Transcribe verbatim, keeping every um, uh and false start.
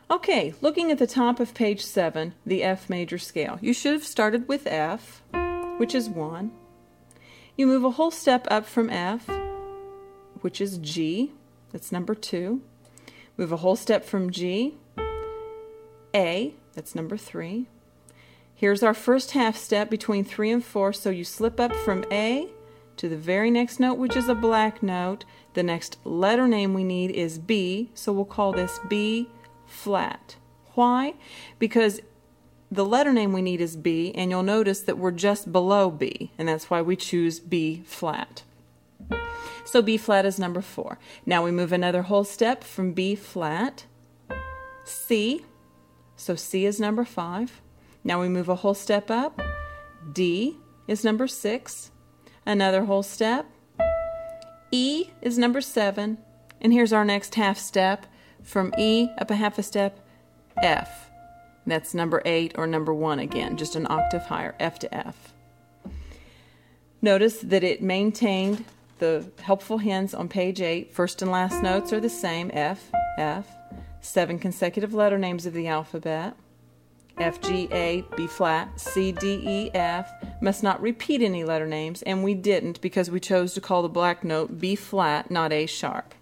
Okay, looking at the top of page seven, the F major scale. You should have started with F, which is one. You move a whole step up from F, which is G, that's number two. Move a whole step from G, A, that's number three. Here's our first half step between three and four, so you slip up from A to the very next note, which is a black note. The next letter name we need is B, so we'll call this B flat. Why? Because the letter name we need is B, and you'll notice that we're just below B, and that's why we choose B flat. So B flat is number four. Now we move another whole step from B flat, C, so C is number five. Now we move a whole step up, D is number six, another whole step, E is number seven, and here's our next half step, from E up a half a step, F. That's number eight or number one again, just an octave higher, F to F. Notice that it maintained the helpful hints on page eight. First and last notes are the same, F, F. Seven consecutive letter names of the alphabet. F, G, A, B flat, C, D, E, F. Must not repeat any letter names, and we didn't because we chose to call the black note B flat, not A sharp.